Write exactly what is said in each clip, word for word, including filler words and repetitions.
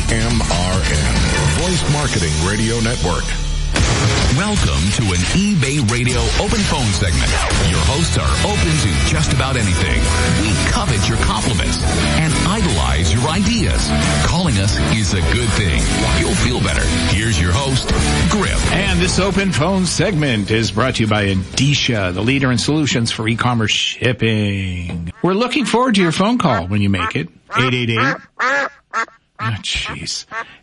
M R N, Voice Marketing Radio Network. Welcome to an eBay Radio open phone segment. Your hosts are open to just about anything. We covet your compliments and idolize your ideas. Calling us is a good thing. You'll feel better. Here's your host, Griff. And this open phone segment is brought to you by Endicia, the leader in solutions for e-commerce shipping. We're looking forward to your phone call when you make it. eight eight eight. Oh, jeez.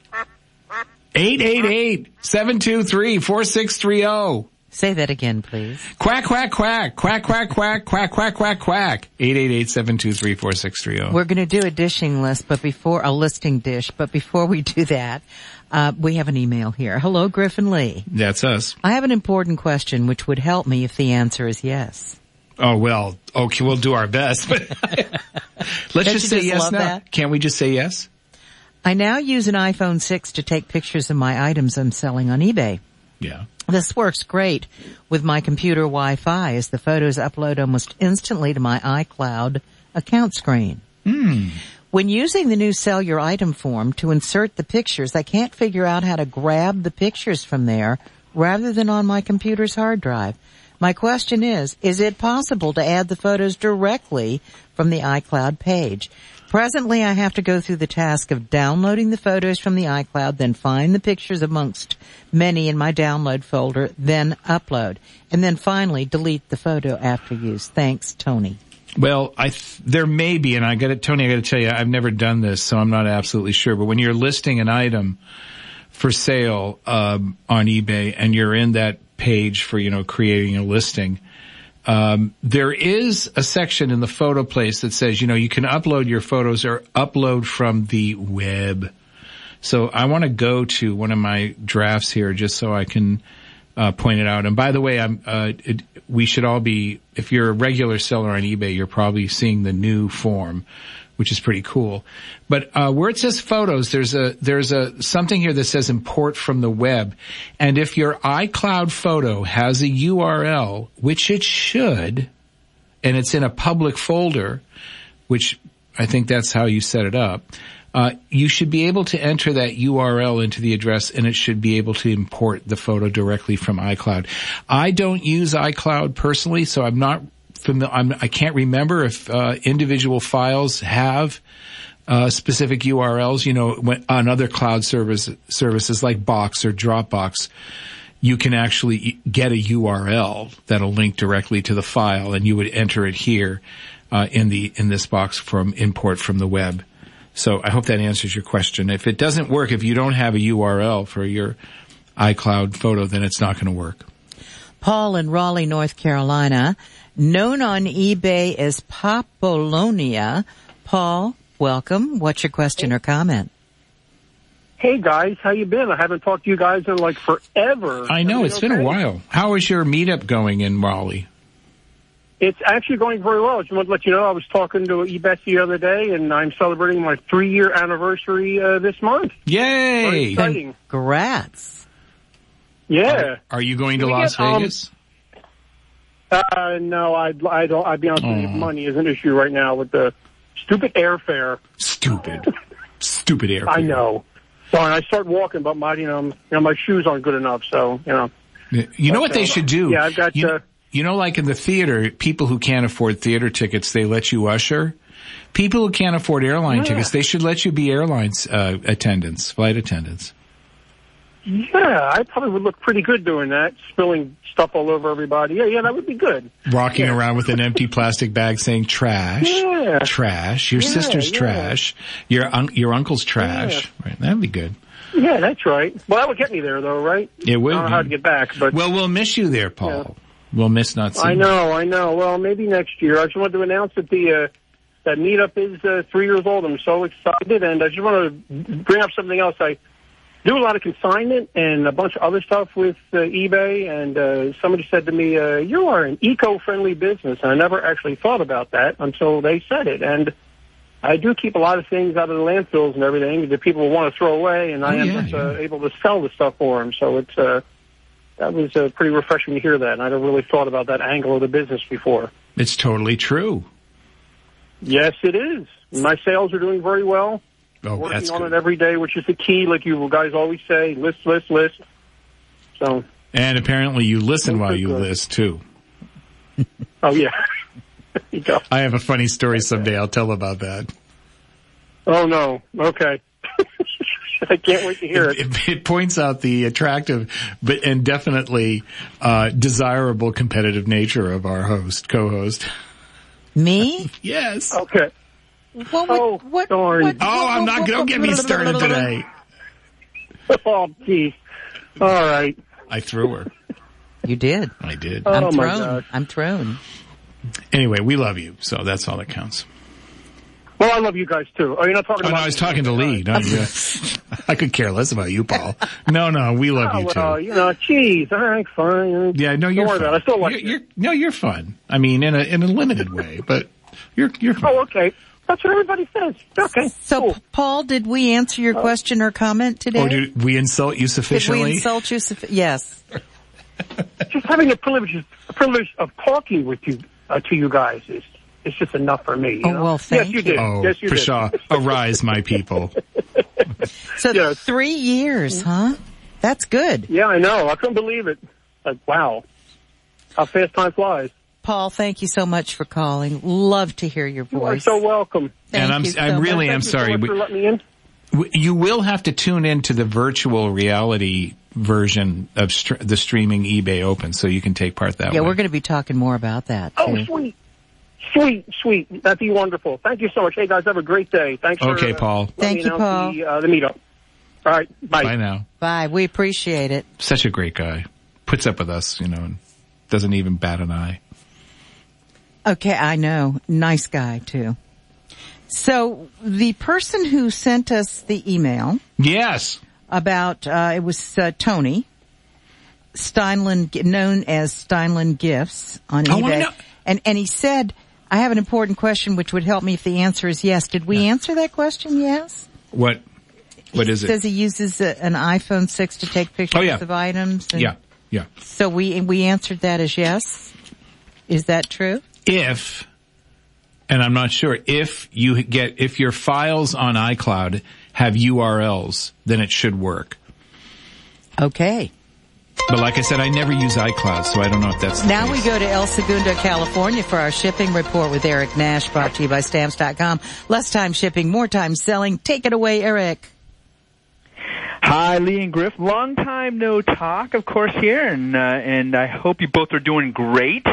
eight eight eight, seven two three, four six three zero. Say that again, please. Quack, quack, quack, quack, quack, quack, quack, quack, quack, quack. eight eight eight, seven two three, four six three zero. We're going to do a dishing list, but before, a listing dish, but before we do that, uh, we have an email here. Hello, Griffin Lee. That's us. I have an important question which would help me if the answer is yes. Oh, well, okay, we'll do our best, but let's just say just yes love now. that? Can't we just say yes? I now use an iPhone six to take pictures of my items I'm selling on eBay. Yeah. This works great with my computer Wi-Fi as the photos upload almost instantly to my iCloud account screen. Hmm. When using the new Sell Your Item form to insert the pictures, I can't figure out how to grab the pictures from there rather than on my computer's hard drive. My question is, is it possible to add the photos directly from the iCloud page? Presently, I have to go through the task of downloading the photos from the iCloud, then find the pictures amongst many in my download folder, then upload, and then finally delete the photo after use. Thanks, Tony. Well, I th- there may be, and I got to, Tony, I got to tell you, I've never done this, so I'm not absolutely sure. But when you're listing an item for sale um, on eBay, and you're in that page for, you know, creating a listing, Um, there is a section in the photo place that says, you know, you can upload your photos or upload from the web. So I want to go to one of my drafts here just so I can, uh, point it out. And by the way, I'm, uh, it, we should all be, if you're a regular seller on eBay, you're probably seeing the new form, which is pretty cool. But, uh, where it says photos, there's a, there's a, something here that says import from the web. And if your iCloud photo has a U R L, which it should, and it's in a public folder, which I think that's how you set it up, uh, you should be able to enter that U R L into the address and it should be able to import the photo directly from iCloud. I don't use iCloud personally, so I'm not I'm, I can't remember if uh, individual files have uh, specific U R Ls. You know, when, on other cloud service, services like Box or Dropbox, you can actually get a U R L that'll link directly to the file, and you would enter it here uh, in the in this box from import from the web. So I hope that answers your question. If it doesn't work, if you don't have a U R L for your iCloud photo, then it's not going to work. Paul in Raleigh, North Carolina, known on eBay as Popolonia. Paul, welcome. What's your question or comment? Hey, guys. How you been? I haven't talked to you guys in, like, forever. I know. It's okay? been a while. How is your meetup going in Raleigh? It's actually going very well. I just want to let you know I was talking to eBay the other day, and I'm celebrating my three-year anniversary uh, this month. Yay! Very exciting. Congrats. Yeah. Are, are you going to we Las get, Vegas? Um, uh, no, I, I don't. I'd be honest with you, money is an issue right now with the stupid airfare. Stupid. Stupid airfare. I know. So and I start walking, but my, you know, you know, my shoes aren't good enough, so, you know. You know what they should do? Yeah, I've got, you, uh, you know, like in the theater, people who can't afford theater tickets, they let you usher. People who can't afford airline yeah. tickets, they should let you be airlines uh, attendants, flight attendants. Yeah, I probably would look pretty good doing that, spilling stuff all over everybody. Yeah, yeah, that would be good. Walking yeah. around with an empty plastic bag saying trash, yeah. trash, your yeah, sister's yeah. trash, your un- your uncle's trash. Yeah. Right, that'd be good. Yeah, that's right. Well, that would get me there, though, right? It would. I don't know how to get back, but... Well, we'll miss you there, Paul. Yeah. We'll miss not seeing I know, I know. Well, maybe next year. I just wanted to announce that the uh, that meetup is uh, three years old. I'm so excited, and I just want to bring up something else. I do a lot of consignment and a bunch of other stuff with uh, eBay, and uh, somebody said to me, uh, you are an eco-friendly business, and I never actually thought about that until they said it, and I do keep a lot of things out of the landfills and everything that people want to throw away, and I oh, am yeah, just, yeah. uh, able to sell the stuff for them, so it's uh, that was uh, pretty refreshing to hear that, and I never really thought about that angle of the business before. It's totally true. Yes, it is. My sales are doing very well. Oh, working that's on good. it every day, which is the key, like you guys always say, list, list, list. So. And apparently you listen while you good. list, too. Oh, yeah. There you go. I have a funny story someday. I'll tell about that. Oh, no. Okay. I can't wait to hear it. It, it points out the attractive but and definitely uh, desirable competitive nature of our host, co-host. Me? Yes. Okay. What, Oh, what, darn. what, Oh, I'm not. Don't get me started today. Oh, geez. All right. I threw her. You did. I did. Oh, I'm my thrown. gosh. I'm thrown. Anyway, we love you, so that's all that counts. Well, I love you guys, too. Oh, you're not talking Oh, about no, I was talking to Lee. No, yeah. I could care less about you, Paul. No, no, we love Oh, you too. well, you know, geez. All right, fine. Yeah, no, you're Don't worry fun. about it. I still like you're, you. you're, no, you're fun. I mean, in a in a limited way, but you're you're fun. Oh, okay. That's what everybody says. Okay. So, cool. P- Paul, did we answer your question or comment today? Oh, did we insult you Did sufficiently? we insult you? Suffi- yes. Just having the privilege, the privilege of talking with you, uh, to you guys is, is just enough for me. You Oh, know? well, thank yes, you. you. Did. Oh, yes, you did. Pshaw, arise, my people. So Yes. three years, huh? That's good. Yeah, I know. I couldn't believe it. Like, wow. How fast time flies. Paul, thank you so much for calling. Love to hear your You are voice. so welcome. Thank and I'm you so I really much. am Thank you sorry. so much We- for letting me in. w- You will have to tune into the virtual reality version of str- the streaming eBay Open, so you can take part that Yeah, way. we're going to be talking more about that, Oh, too. sweet. Sweet, sweet. That'd be wonderful. Thank you so much. Hey, guys, have a great day. Thanks for Okay, uh, Paul. letting Thank me you, announce Paul. The, uh, the meetup. All right, bye. Bye now. Bye. We appreciate it. Such a great guy. Puts up with us, you know, and doesn't even bat an eye. Okay, I know. Nice guy, too. So the person who sent us the email Yes. about, uh, it was uh, Tony Steinland, known as Steinland Gifts on Oh, I eBay. know. And, and he said, I have an important question which would help me if the answer is yes. Did we answer that question? Yes? What? What is He it? says he uses a, an iPhone six to take pictures Oh, yeah. of items. And Yeah. Yeah. So we, we answered that as yes. Is that true? If, and I'm not sure, if you get, if your files on iCloud have U R Ls, then it should work. Okay. But like I said, I never use iCloud, so I don't know if that's the Now case. we go to El Segundo, California for our shipping report with Eric Nash, brought to you by Stamps dot com. Less time shipping, more time selling. Take it away, Eric. Hi, Lee and Griff. Long time no talk, of course, here, and uh, and I hope you both are doing great.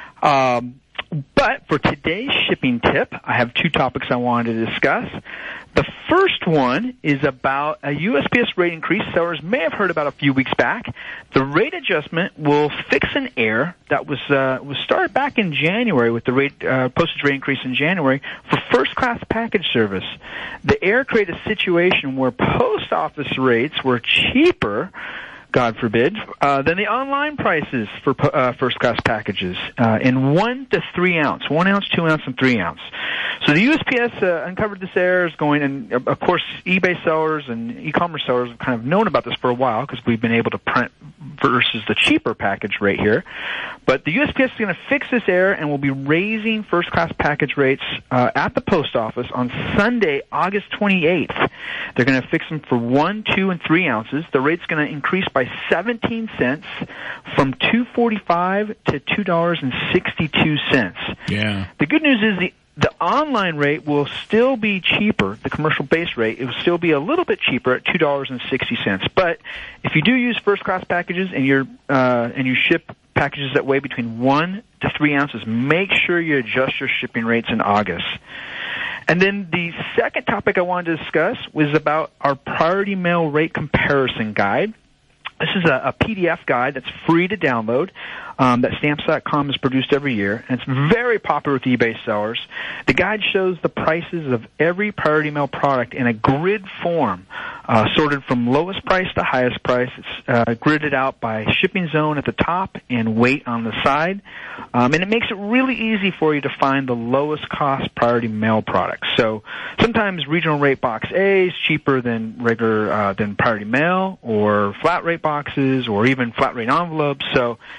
Um, but for today's shipping tip, I have two topics I wanted to discuss. The first one is about a U S P S rate increase sellers may have heard about a few weeks back. The rate adjustment will fix an error that was uh, was started back in January with the rate uh, postage rate increase in January for first-class package service. The error created a situation where post office rates were cheaper, God forbid, uh, than the online prices for uh, first-class packages uh, in one to three ounce, one ounce, two ounce, and three ounce. So the U S P S uh, uncovered this error, is going, and of course, eBay sellers and e-commerce sellers have kind of known about this for a while because we've been able to print versus the cheaper package rate here. But the U S P S is going to fix this error and will be raising first-class package rates uh, at the post office on Sunday, August twenty-eighth. They're going to fix them for one, two, and three ounces. The rate's going to increase by seventeen cents from two forty-five to two dollars and sixty-two cents. Yeah. The good news is the The online rate will still be cheaper, the commercial base rate. It will still be a little bit cheaper at two dollars and sixty cents. But if you do use first-class packages and you're uh, and you ship packages that weigh between one to three ounces, make sure you adjust your shipping rates in August. And then the second topic I wanted to discuss was about our priority mail rate comparison guide. This is a, a P D F guide that's free to download um, that Stamps dot com has produced every year, and it's very popular with eBay sellers. The guide shows the prices of every priority mail product in a grid form, uh, sorted from lowest price to highest price. It's uh, gridded out by shipping zone at the top and weight on the side, um, and it makes it really easy for you to find the lowest cost priority mail products. So sometimes regional rate box A is cheaper than regular uh, than priority mail, or flat rate boxes, or even flat rate envelopes. So kind of this is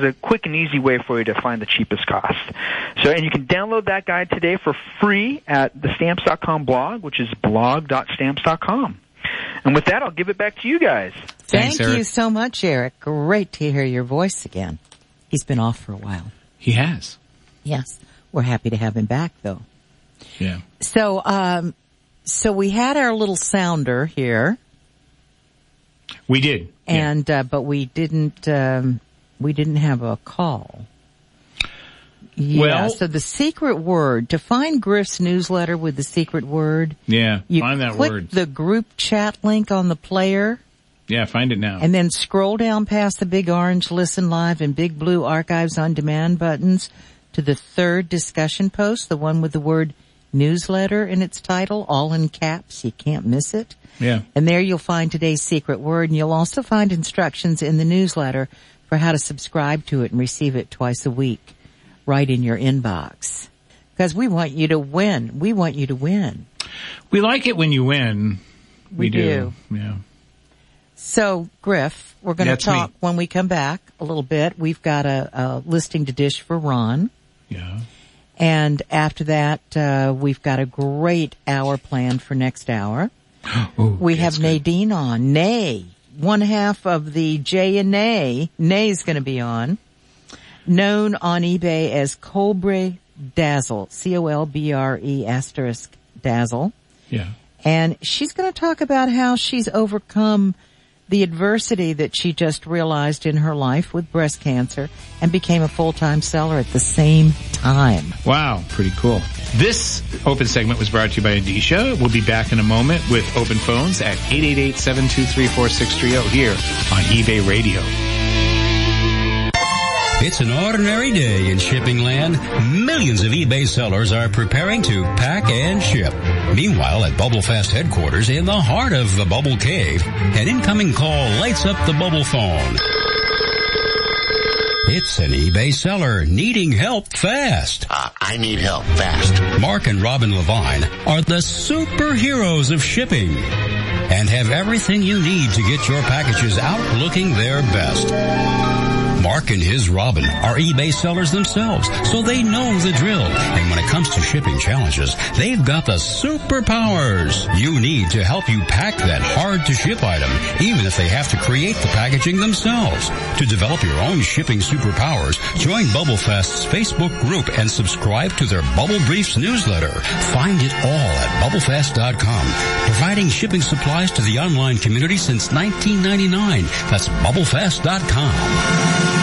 is a quick and easy way for you to find the cheapest cost. So, and you can download that guide today for free at the stamps dot com blog, which is blog dot stamps dot com. And with that, I'll give it back to you guys. Thanks, Thank Eric. you so much, Eric. Great to hear your voice again. He's been off for a while. He has. Yes. We're happy to have him back, though. Yeah. So, um, so we had our little sounder here. We did. And, yeah. uh, but we didn't, um, we didn't have a call. Yeah, well, so the secret word, to find Griff's newsletter with the secret word. Yeah, you find that click word. the group chat link on the player. Yeah, find it now. And then scroll down past the big orange listen live and big blue archives on demand buttons to the third discussion post, the one with the word newsletter in its title, all in caps. You can't miss it. Yeah. And there you'll find today's secret word, and you'll also find instructions in the newsletter for how to subscribe to it and receive it twice a week right in your inbox. Because we want you to win. We want you to win. We like it when you win. We, We do. do. Yeah. So, Griff, we're going to That's talk me. when we come back a little bit. We've got a, a listing to dish for Ron. Yeah. And after that, uh, we've got a great hour planned for next hour. Ooh, we that's have good. Nadine on. Nay, one half of the J and Nay. Nay's going to be on. Known on eBay as Colbre Dazzle. C O L B R E asterisk Dazzle. Yeah. And she's going to talk about how she's overcome the adversity that she just realized in her life with breast cancer and became a full-time seller at the same time. Wow, pretty cool. This open segment was brought to you by Adisha. We'll be back in a moment with open phones at eight eight eight, seven two three, four six three zero here on eBay Radio. It's an ordinary day in shipping land. Millions of eBay sellers are preparing to pack and ship. Meanwhile, at BubbleFast headquarters in the heart of the Bubble Cave, an incoming call lights up the bubble phone. It's an eBay seller needing help fast. Uh, I need help fast. Mark and Robin Levine are the superheroes of shipping and have everything you need to get your packages out looking their best. Mark and his Robin are eBay sellers themselves, so they know the drill. And when it comes to shipping challenges, they've got the superpowers you need to help you pack that hard-to-ship item, even if they have to create the packaging themselves. To develop your own shipping superpowers, join BubbleFast's Facebook group and subscribe to their Bubble Briefs newsletter. Find it all at bubble fast dot com, providing shipping supplies to the online community since nineteen ninety-nine. That's bubble fast dot com.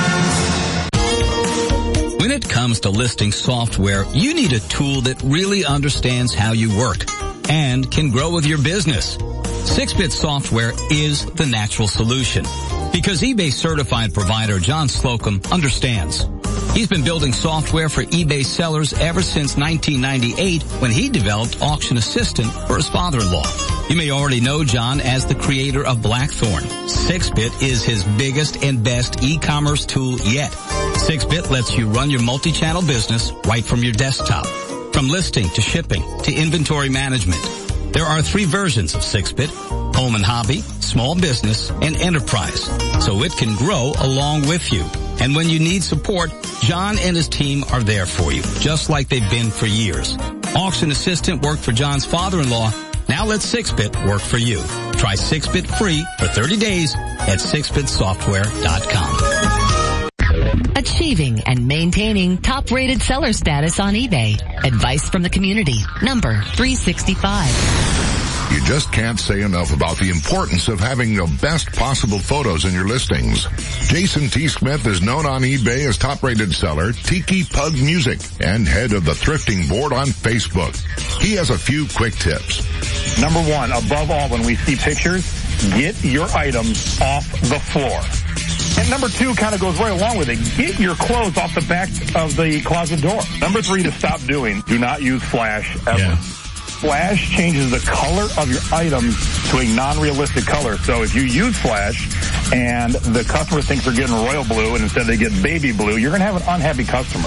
When it comes to listing software, you need a tool that really understands how you work and can grow with your business. six bit Software is the natural solution because eBay certified provider John Slocum understands. He's been building software for eBay sellers ever since nineteen ninety-eight when he developed Auction Assistant for his father-in-law. You may already know John as the creator of Blackthorn. six bit is his biggest and best e-commerce tool yet. six bit lets you run your multi-channel business right from your desktop. From listing to shipping to inventory management. There are three versions of six bit, home and hobby, small business, and enterprise, so it can grow along with you. And when you need support, John and his team are there for you, just like they've been for years. Auction Assistant worked for John's father-in-law. Now let six bit work for you. Try six bit free for thirty days at six bit software dot com. Achieving and maintaining top-rated seller status on eBay. Advice from the community. Number three sixty-five. You just can't say enough about the importance of having the best possible photos in your listings. Jason T. Smith is known on eBay as top-rated seller Tiki Pug Music and head of the Thrifting Board on Facebook. He has a few quick tips. Number one, above all, when we see pictures, get your items off the floor. And number two kind of goes right along with it. Get your clothes off the back of the closet door. Number three to stop doing, do not use flash ever. Yeah. Flash changes the color of your items to a non-realistic color. So if you use flash and the customer thinks they're getting royal blue and instead they get baby blue, you're going to have an unhappy customer.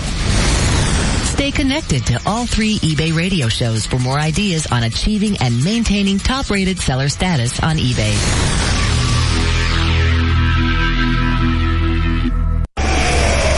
Stay connected to all three eBay radio shows for more ideas on achieving and maintaining top-rated seller status on eBay.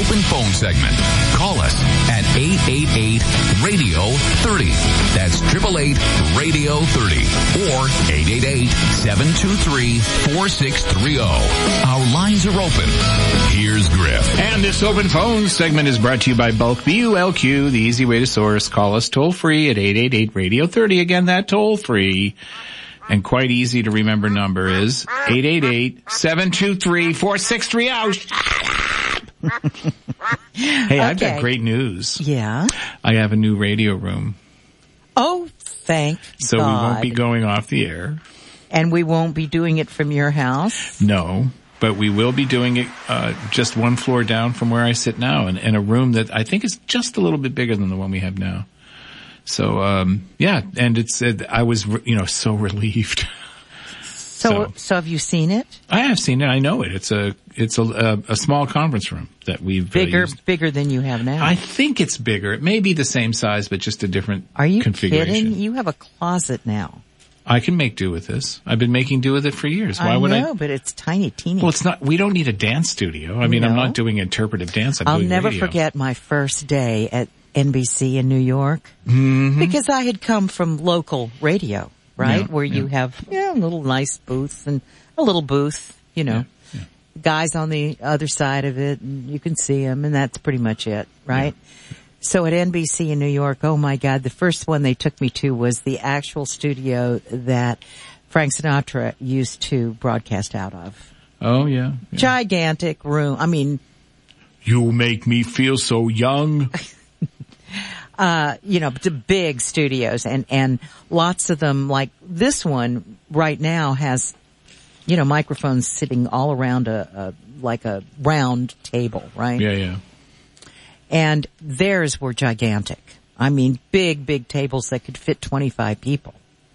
open phone segment. Call us at eight eight eight, radio thirty. That's eight eight eight, radio thirty. Or eight eight eight, seven two three, four six three zero. Our lines are open. Here's Griff. And this open phone segment is brought to you by Bulk B U L Q, the easy way to source. Call us toll free at eight eight eight, radio thirty. Again, that toll free and quite easy to remember number is eight eight eight, seven two three, four six three zero. Hey, I've Okay. got great news. Yeah. I have a new radio room. Oh, thank So God. we won't be going off the air. And we won't be doing it from your house? No, but we will be doing it uh just one floor down from where I sit now, in, in a room that I think is just a little bit bigger than the one we have now. So, um yeah, and it's, it, I was, you know, so relieved. So, So- so have you seen it? I have seen it. I know it. It's a, it's a, a, a small conference room that we've uh, Bigger, used. bigger than you have now. I think it's bigger. It may be the same size, but just a different Are you configuration. kidding? You have a closet now. I can make do with this. I've been making do with it for years. Why I would know, I? but it's tiny, teeny. Well, it's not, we don't need a dance studio. I mean, I'm No. not doing interpretive dance. I'm I'll doing never radio. forget my first day at N B C in New York Mm-hmm. because I had come from local radio, right? Yeah, Where you yeah. have yeah, a little nice booth and a little booth, you know, Yeah, guys on the other side of it and you can see them and that's pretty much it, right? So at N B C in New York, oh my God, the first one they took me to was the actual studio that Frank Sinatra used to broadcast out of. Oh, yeah. yeah. Gigantic room. I mean, You make me feel so young. uh, you know, the big studios and, and lots of them like this one right now has, you know, microphones sitting all around a, a like a round table, right? Yeah, yeah. And theirs were gigantic. I mean, big, big tables that could fit twenty-five people.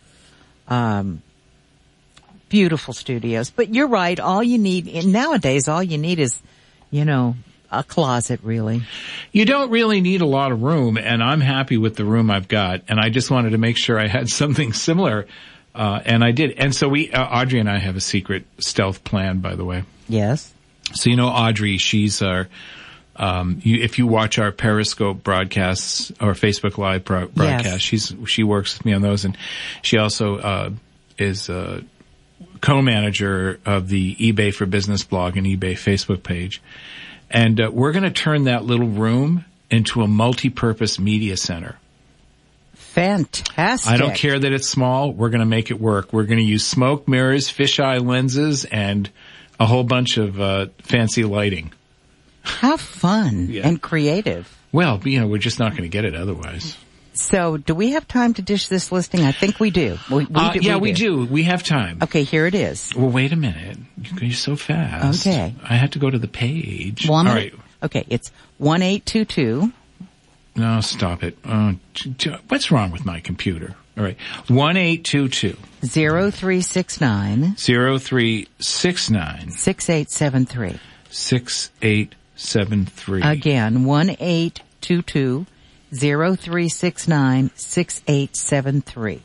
Um, beautiful studios. But you're right. All you need, and nowadays, all you need is, you know, a closet, really. You don't really need a lot of room, and I'm happy with the room I've got, and I just wanted to make sure I had something similar, uh, and I did. And so we, uh, Audrey and I have a secret stealth plan, by the way. Yes. So you know Audrey, she's our, um, you, if you watch our Periscope broadcasts or Facebook Live pro- broadcasts, Yes. she's, she works with me on those, and she also, uh, is, uh, co-manager of the eBay for Business blog and eBay Facebook page. And uh, we're going to turn that little room into a multi-purpose media center. Fantastic. I don't care that it's small. We're going to make it work. We're going to use smoke mirrors, fisheye lenses, and a whole bunch of uh, fancy lighting. How fun Yeah. and creative. Well, you know, we're just not going to get it otherwise. So, do we have time to dish this listing? I think we do. We, we Uh, do yeah, we do. We have time. Okay, here it is. Well, wait a minute. You're so fast. Okay. I had to go to the page. One, All right. Okay, it's one eight two two. No, stop it. Oh, j- j- what's wrong with my computer? All right. one eight two two. Zero three six nine zero three six nine six eight seven three. six eight seven three. Again, one eight two two zero three six nine six eight seven three.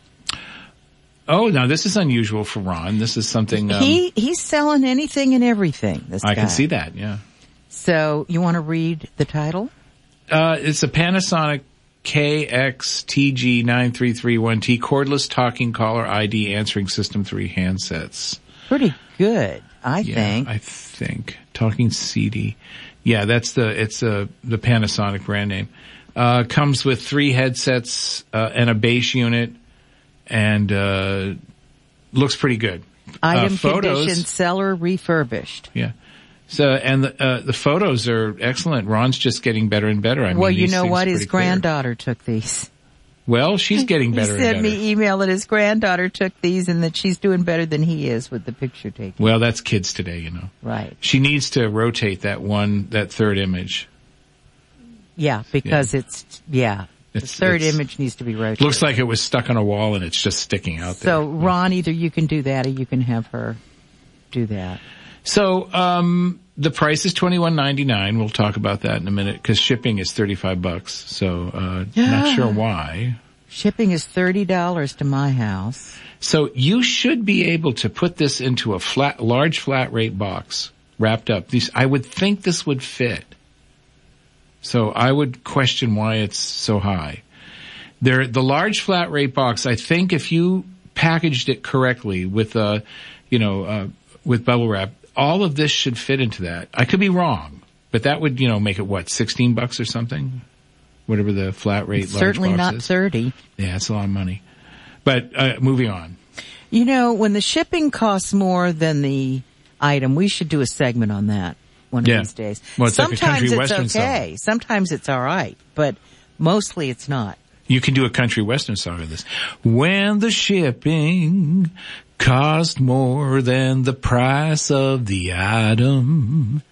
Oh, now this is unusual for Ron. This is something um, He he's selling anything and everything. This I guy. can see that. Yeah. So you want to read the title? Uh, it's a Panasonic K X T G nine three three one T cordless talking caller I D answering system three handsets. Pretty good, I Yeah, think. I think talking C D. Yeah, that's the it's a the Panasonic brand name. Uh, comes with three headsets uh, and a bass unit, and uh, looks pretty good. Item uh, photos, condition, seller refurbished. yeah. So and the uh, the photos are excellent. Ron's just getting better and better. I mean, Well, you these know things what? are His pretty clear. granddaughter took these. Well, she's getting better He sent and better. me email that his granddaughter took these and that she's doing better than he is with the picture taking. Well, that's kids today, you know. Right. She needs to rotate that one, that third image. Yeah, because it's, yeah. It's- the third it's- image needs to be rotated. Looks like it was stuck on a wall and it's just sticking out there. So, Ron, either you can do that or you can have her do that. So, um, the price is twenty-one ninety-nine. We'll talk about that in a minute because shipping is thirty-five bucks. So, uh, not sure why. Shipping is thirty dollars to my house. So you should be able to put this into a flat, large flat rate box wrapped up. These, I would think this would fit. So I would question why it's so high. There, the large flat rate box, I think if you packaged it correctly with, uh, you know, uh, with bubble wrap, all of this should fit into that. I could be wrong, but that would, you know, make it what, sixteen bucks or something? Whatever the flat rate it's large certainly box not is. thirty. Yeah, it's a lot of money. But, uh, moving on. You know, when the shipping costs more than the item, we should do a segment on that one yeah. of these days. Well, it's Sometimes like a country it's western okay. song. Sometimes it's all right, but mostly it's not. You can do a country western song of this. When the shipping cost more than the price of the item,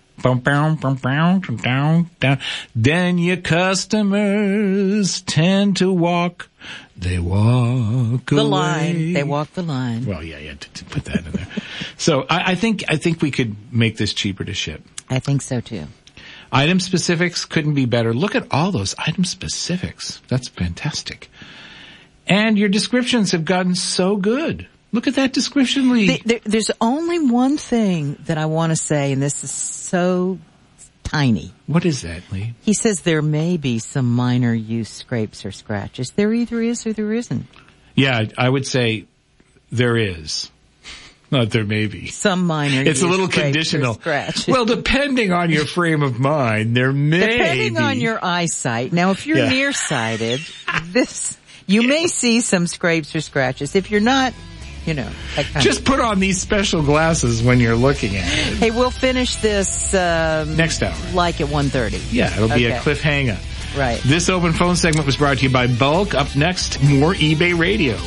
then your customers tend to walk. They walk the away. line. They walk the line. Well, yeah, yeah, to, to put that in there. So I, I think I think we could make this cheaper to ship. I think so too. Item specifics couldn't be better. Look at all those item specifics. That's fantastic. And your descriptions have gotten so good. Look at that description, Lee. The, there, there's only one thing that I want to say, and this is so tiny. What is that, Lee? He says there may be some minor use scrapes or scratches. There either is or there isn't. Yeah, I would say there is. Not there may be. Some minor It's use a little scrapes conditional. or scratches. Well, depending on your frame of mind, there may Depending be. on your eyesight. Now, if you're Yeah. nearsighted, this, you may see some scrapes or scratches. If you're not, you know. that kind Just of, put on these special glasses when you're looking at it. Hey, we'll finish this, um, Next hour. like at one thirty. Yeah, it'll be Okay. a cliffhanger. Right. This open phone segment was brought to you by Bulk. Up next, more eBay Radio.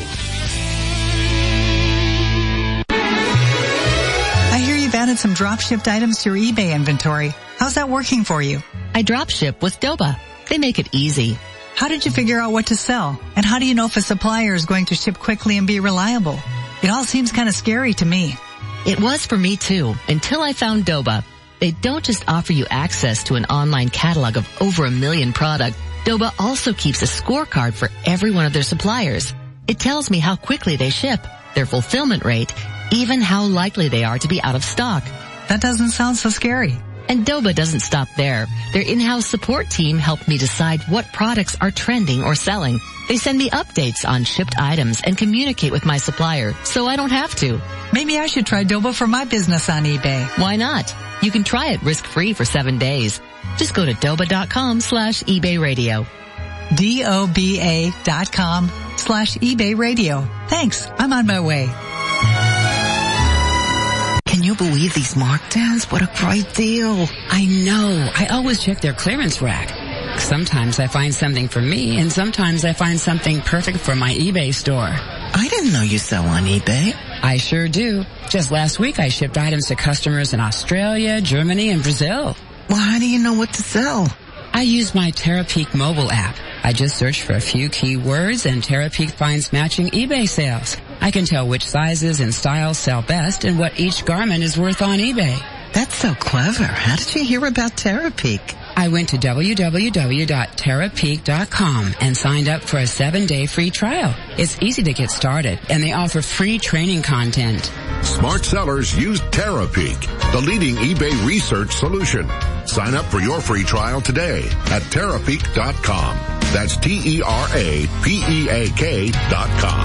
I hear you've added some drop-shipped items to your eBay inventory. How's that working for you? I drop ship with Doba. They make it easy. How did you figure out what to sell? And how do you know if a supplier is going to ship quickly and be reliable? It all seems kind of scary to me. It was for me too, until I found Doba. They don't just offer you access to an online catalog of over a million products. Doba also keeps a scorecard for every one of their suppliers. It tells me how quickly they ship, their fulfillment rate, even how likely they are to be out of stock. That doesn't sound so scary. And Doba doesn't stop there. Their in-house support team helped me decide what products are trending or selling. They send me updates on shipped items and communicate with my supplier, so I don't have to. Maybe I should try Doba for my business on eBay. Why not? You can try it risk-free for seven days. Just go to doba.com slash eBay radio. D-O-B-A dot com slash eBay radio. Thanks. I'm on my way. Can you believe these markdowns? What a great deal. I know. I always check their clearance rack. Sometimes I find something for me, and sometimes I find something perfect for my eBay store. I didn't know you sell on eBay. I sure do. Just last week I shipped items to customers in Australia, Germany, and Brazil. Well, how do you know what to sell? I use my Terapeak mobile app. I just search for a few keywords and Terapeak finds matching eBay sales. I can tell which sizes and styles sell best and what each garment is worth on eBay. That's so clever. How did you hear about Terapeak? I went to w w w dot terapeak dot com and signed up for a seven-day free trial. It's easy to get started, and they offer free training content. Smart sellers use Terapeak, the leading eBay research solution. Sign up for your free trial today at terapeak dot com. That's T E R A P E A K dot com.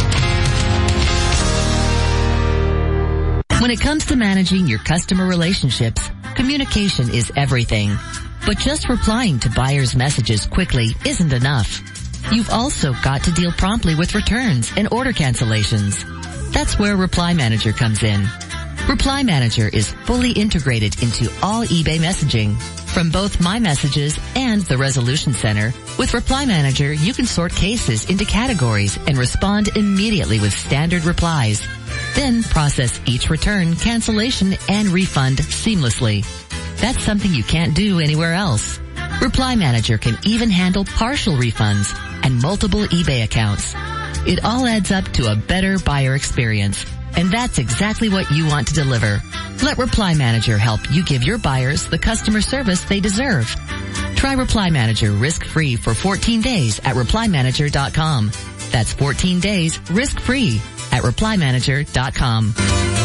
When it comes to managing your customer relationships, communication is everything. But just replying to buyers' messages quickly isn't enough. You've also got to deal promptly with returns and order cancellations. That's where Reply Manager comes in. Reply Manager is fully integrated into all eBay messaging. From both My Messages and the Resolution Center, with Reply Manager, you can sort cases into categories and respond immediately with standard replies. Then process each return, cancellation, and refund seamlessly. That's something you can't do anywhere else. Reply Manager can even handle partial refunds and multiple eBay accounts. It all adds up to a better buyer experience, and that's exactly what you want to deliver. Let Reply Manager help you give your buyers the customer service they deserve. Try Reply Manager risk-free for fourteen days at reply manager dot com. That's fourteen days risk-free at reply manager dot com.